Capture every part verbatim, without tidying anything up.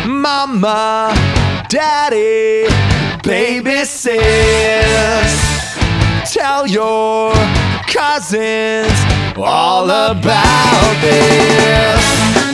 Mama, Daddy, baby sis, tell your cousins all about this.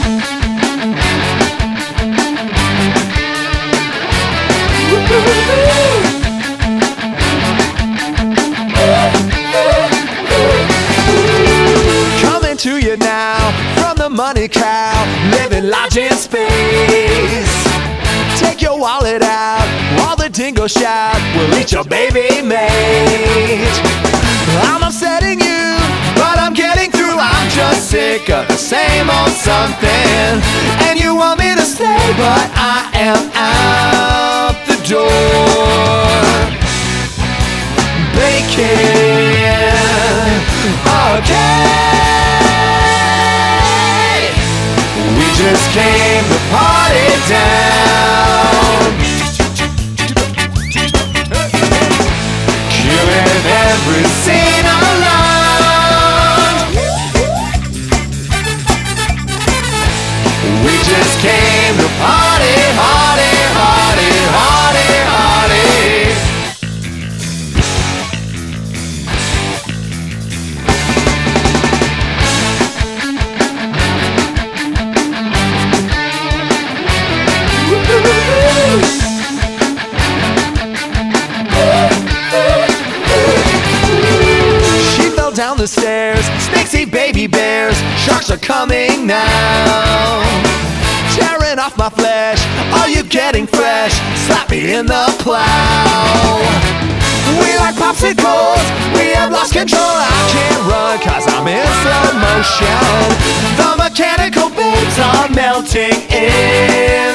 Coming to you now from the money cow, living large in space. Take your wallet out while the dingo shout, we'll eat your baby mate. I'm upsetting you, but I'm getting through. I'm just sick of the same old something, and you want me to stay, but I am out the door. Baking, okay, we just came to party down, killing every scene around. We just came to party, hardy, hardy, hardy, hardy. She fell down the stairs, snakes eat baby bears, sharks are coming now, tearing off my flesh. Are you getting fresh? Slap me in the plow. We like popsicles, we have lost control. I can't run cause I'm in slow motion. The mechanical babes are melting in